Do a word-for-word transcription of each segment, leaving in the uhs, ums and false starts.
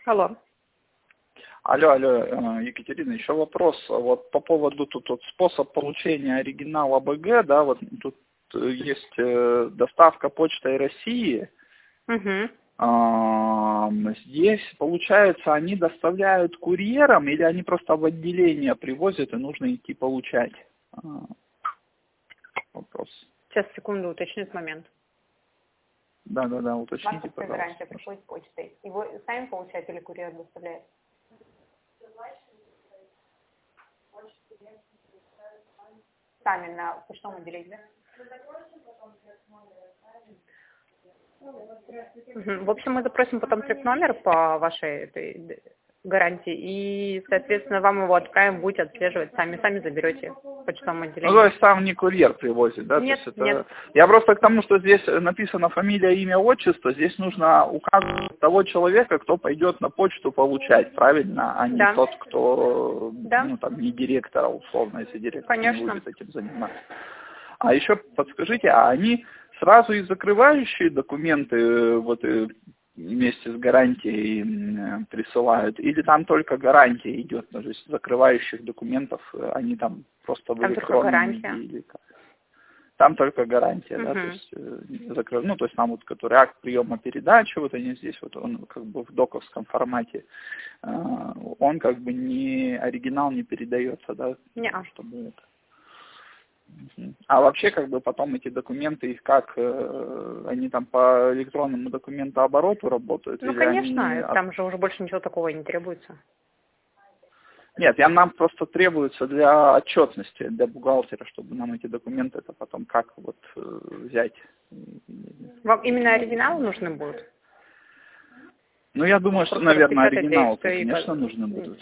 Алло. Алло, алло, э, Екатерина, еще вопрос. Вот по поводу тут вот способ получения оригинала БГ, да, вот тут есть э, доставка почтой России. Угу. А, здесь, получается, они доставляют курьером или они просто в отделение привозят и нужно идти получать? А, вопрос. Сейчас, секунду, уточню момент. Да, да, да, уточните, Ваша пожалуйста. гарантия приходит почтой. Его сами получаете или курьер доставляет? Сами на почтовом отделении, да? Угу. В общем, мы запросим потом трек номер по вашей этой гарантии, и, соответственно, вам его отправим, будете отслеживать сами, сами заберете в почтовом отделении. Ну, то есть там не курьер привозит, да? Нет, То есть это... нет. Я просто к тому, что здесь написано фамилия, имя, отчество, здесь нужно указывать того человека, кто пойдет на почту получать, правильно? А не Да. тот, кто, Да. ну, там, не директора, условно, если директор не Конечно. будет этим заниматься. А еще подскажите, а они сразу и закрывающие документы вот вместе с гарантией присылают, или там только гарантия идет, то есть закрывающих документов они там просто в Там электронном виде или как? Там только гарантия, угу. да, то есть закрыв... ну то есть там вот который акт приема передачи, вот они здесь вот он как бы в доковском формате, он как бы не оригинал не передается, да, Не-а. чтобы это. А вообще, как бы, потом эти документы, их как, э, они там по электронному документообороту работают? Ну, или конечно, они... там же уже больше ничего такого не требуется. Нет, я, нам просто требуется для отчетности, для бухгалтера, чтобы нам эти документы это потом как вот э, взять. Вам именно оригиналы нужны будут? Ну, я думаю, что, Просто наверное, распечатать оригиналы, и все, и конечно, как- нужны будут.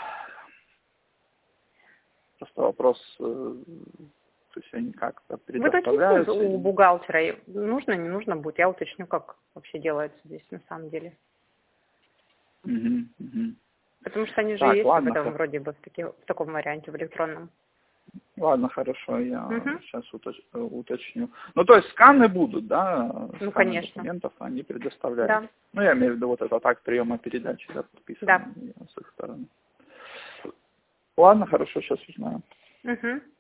Просто вопрос, э, то есть они как-то Вы уточните предоставляются. у или... бухгалтера, и нужно, не нужно будет. Я уточню, как вообще делается здесь на самом деле. Угу, угу. Потому что они же Так, есть ладно, в этом как... вроде бы в, таки, в таком варианте, в электронном. Ладно, хорошо, я Угу. сейчас уточ- уточню. Ну, то есть сканы будут, да? Ну, Сканы конечно. документов они предоставляют. Да. Ну, я имею в виду вот этот акт приема передачи, да, подписанный Да. с их стороны. Ладно, хорошо, сейчас узнаю. Угу.